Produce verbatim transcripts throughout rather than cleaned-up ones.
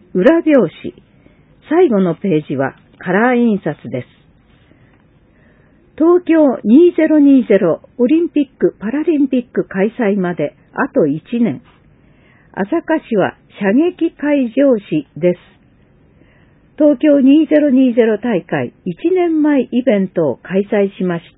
裏表紙。最後のページはカラー印刷です。東京にせんにじゅうオリンピック・パラリンピック開催まであといちねん。朝霞市は射撃会場市です。東京にせんにじゅう大会いちねんまえイベントを開催しました。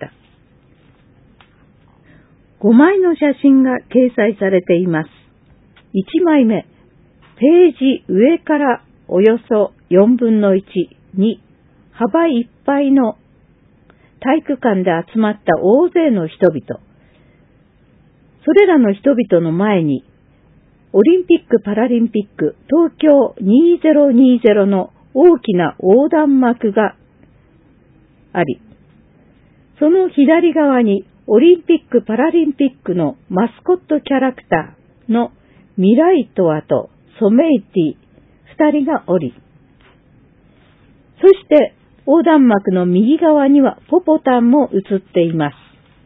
ごまいの写真が掲載されています。いちまいめ、ページ上からおよそよんぶんのいちに幅いっぱいの体育館で集まった大勢の人々。それらの人々の前に、オリンピック・パラリンピック東京にせんにじゅうの大きな横断幕があり、その左側にオリンピック・パラリンピックのマスコットキャラクターのミライトワとソメイティ二人がおり、そして横断幕の右側にはポポタンも映っています。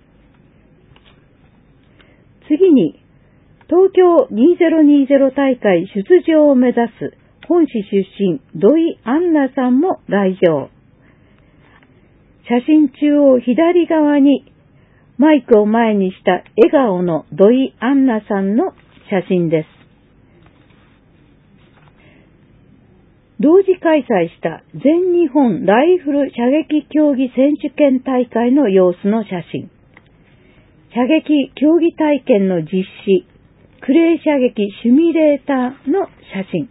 次に、東京にせんにじゅう大会出場を目指す本市出身土井アンナさんも来場。写真中央左側にマイクを前にした笑顔の土井アンナさんの写真です。同時開催した全日本ライフル射撃競技選手権大会の様子の写真。射撃競技体験の実施、クレー射撃シミュレーターの写真。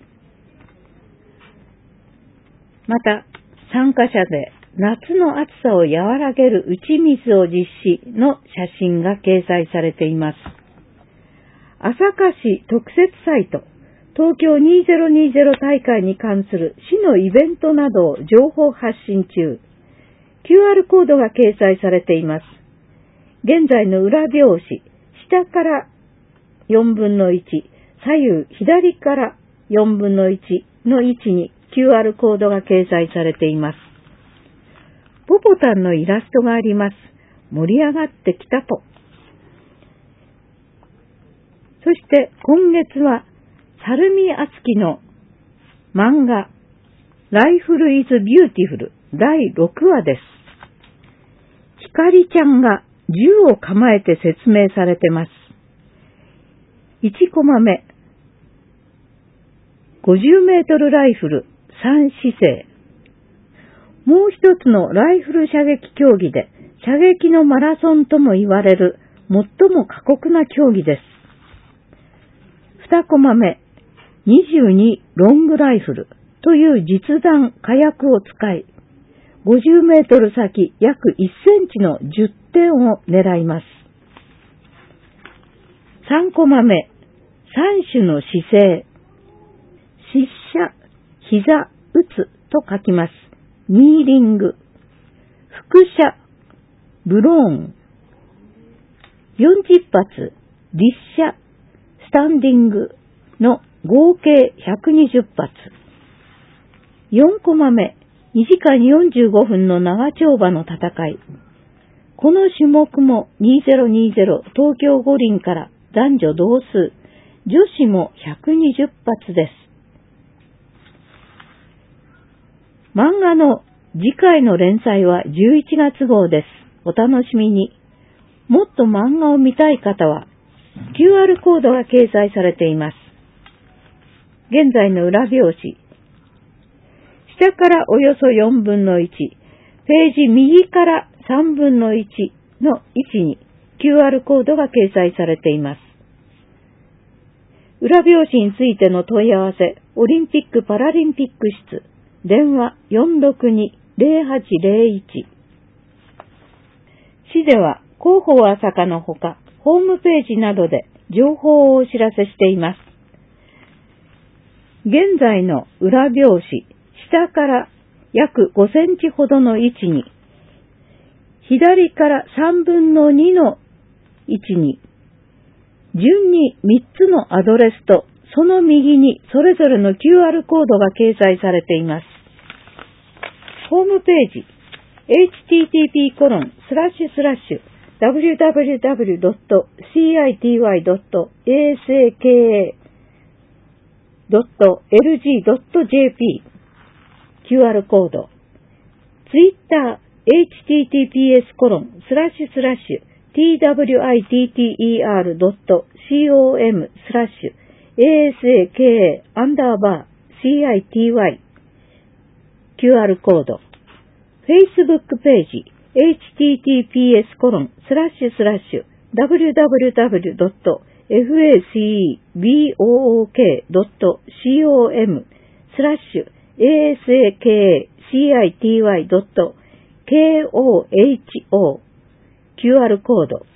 また、参加者で夏の暑さを和らげる打ち水を実施の写真が掲載されています。朝霞市特設サイト、東京にせんにじゅう大会に関する市のイベントなどを情報発信中。キューアール コードが掲載されています。現在の裏表紙、下からよんぶんのいち、左右左からよんぶんのいちの位置に キューアール コードが掲載されています。ポポタンのイラストがあります。盛り上がってきたと。そして今月は猿見敦樹の漫画ライフルイズビューティフルだいろくわです。ひかりちゃんが銃を構えて説明されてます。いちコマ目、ごじゅうメートルライフルさん姿勢。もう一つのライフル射撃競技で射撃のマラソンとも言われる最も過酷な競技です。にコマ目、にじゅうにロングライフルという実弾火薬を使い、ごじゅうメートル先約いっセンチのじゅってんを狙います。さんコマ目、三種の姿勢。失射、膝、打つと書きます。ニーリング。輻射、ブローン。よんじゅっぱつ、立射、スタンディングの合計ひゃくにじゅっぱつ。よんコマ目、にじかんよんじゅうごふんの長丁場の戦い。この種目もにせんにじゅう東京五輪から男女同数、女子もひゃくにじゅっぱつです。漫画の次回の連載はじゅういちがつごうです。お楽しみに。もっと漫画を見たい方は キューアール コードが掲載されています。現在の裏表紙。下からおよそよんぶんのいち、ページ右からさんぶんのいちの位置に キューアール コードが掲載されています。裏表紙についての問い合わせ、オリンピック・パラリンピック室、電話 よんろくに ゼロはちゼロいち。市では広報朝霞のほか、ホームページなどで情報をお知らせしています。現在の裏表紙、下から約ごセンチほどの位置に、左からさんぶんのにの位置に、順にみっつのアドレスと、その右にそれぞれの キューアール コードが掲載されています。ホームページ、エイチティーティーピーコロンスラッシュスラッシュダブリューダブリューダブリュードットシーアイティーワイドットエーエスエーケーエードットエルジードットジェーピー キューアール コード、Twitter、エイチティーティーピーエス コロン、スラッシュスラッシュ、twitter ドット com スラッシュ、asaka アンダーバー city キューアール コード、Facebook ページ、エイチティーティーピーエス コロン、スラッシュスラッシュ、ダブリューダブリューダブリュードットエフエーシービーオーオーケードットコム スラッシュ asaka city ドット コホ キューアール コード